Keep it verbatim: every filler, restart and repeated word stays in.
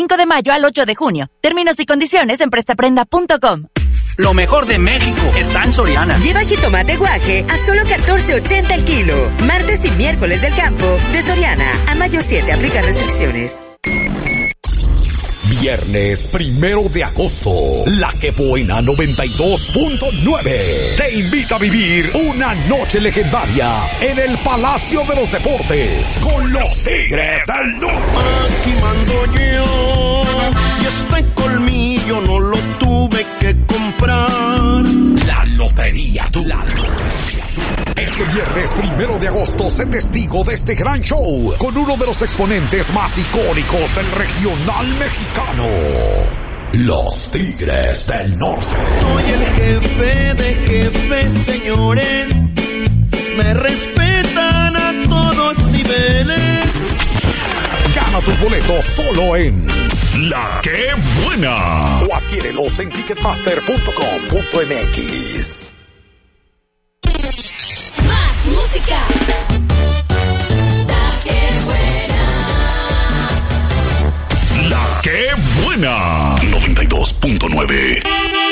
cinco de mayo al ocho de junio. Términos y condiciones en prestaprenda punto com. Lo mejor de México está en Soriana. Lleva jitomate guaje a solo catorce ochenta el kilo. Martes y miércoles del campo de Soriana. A mayo siete aplica restricciones. Viernes primero de agosto, La Que Buena noventa y dos punto nueve te invita a vivir una noche legendaria en el Palacio de los Deportes con los Tigres del Norte. Aquí mando yo y este colmillo no lo tuve que comprar. La Lotería Du. La Lotería Du. Este viernes primero de agosto, sé testigo de este gran show con uno de los exponentes más icónicos del regional mexicano, los Tigres del Norte. Soy el jefe de jefes, señores. Me respetan a todos niveles. Gana tus boletos solo en La Que Buena o adquiérelos en ticketmaster punto com punto m x. Más música. La Que Buena. La Que Buena noventa y dos punto nueve.